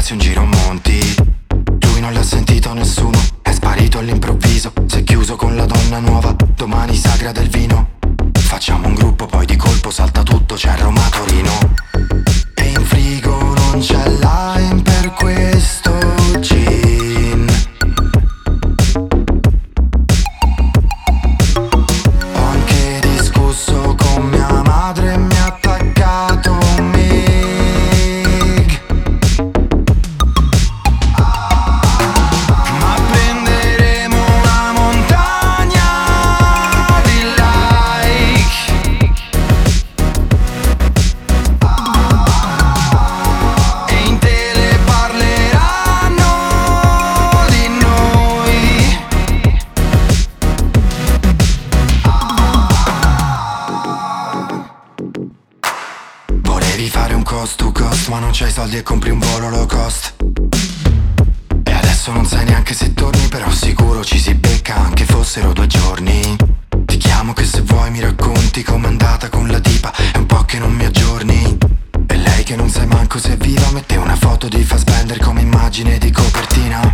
darsi un giro a monti. Lui non l'ha sentito nessuno, è sparito all'improvviso. Si è chiuso con la donna nuova, domani sagra del vino. Facciamo un gruppo, poi di colpo salta tutto, c'è Roma Torino. E in frigo non c'è lime per questo gin. Ho anche discusso con mia madre e mi ha attaccato un mig. Ma prenderemo una montagna di like. E in tele parleranno di noi. Volevi fare un cost to cost, ma non c'hai soldi e compri un volo low cost. E adesso non sai neanche se torni, però sicuro ci si becca anche fossero 2 giorni. Ti chiamo che se vuoi mi racconti com'è andata con la tipa, è un po' che non mi aggiorni. E lei che non sai manco se è viva mette una foto di Fassbender come immagine di copertina.